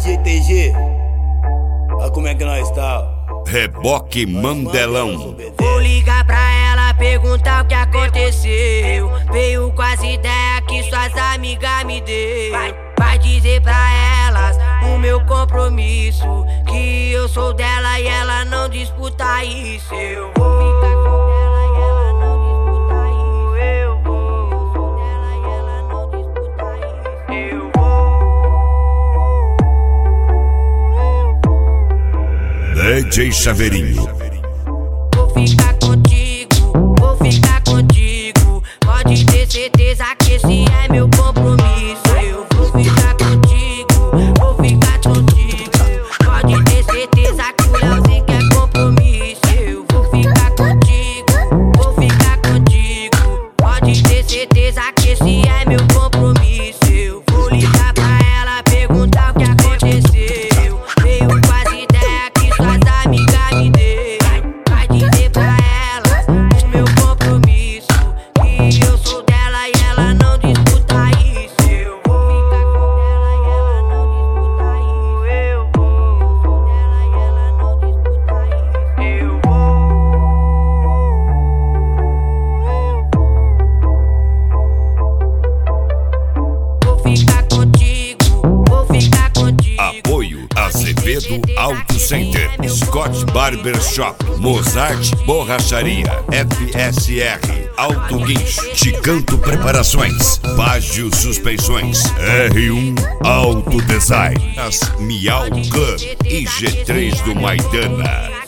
TG, olha como é que nós tá. Reboque Mandelão. Vou ligar pra ela, perguntar o que aconteceu. Veio com as ideias que suas amigas me deu. Vai dizer pra elas o meu compromisso, que eu sou dela e ela não disputa isso. Eu vou ficar com ela e ela não disputa isso. Eu sou dela e ela não disputa isso. Eu vou. DJ Chaveirinho. Vou ficar contigo, vou ficar contigo. Pode ter certeza que esse é meu compromisso. Eu vou ficar contigo, vou ficar contigo. Pode ter certeza que o Leozinho quer compromisso. Eu vou ficar contigo, vou ficar contigo. Pode ter certeza que esse é meu compromisso. Eu vou ligar pra ela, perguntar o que aconteceu. Veio com as ideias que suas amigas me deu. Vai dizer pra elas o meu compromisso, que eu sou dela e ela não disputa isso. Eu vou ficar com ela e ela não disputa isso. Eu sou dela e ela não disputa isso. Eu vou ficar contigo, vou ficar contigo. Apoio Azevedo Auto Center, Scott Barber Shop, Mozart Borracharia, FSR Auto Guincho, Chicanto Preparações, Baggio Suspensões, R1 Auto Design, as Miau Club e G3 do Maidana.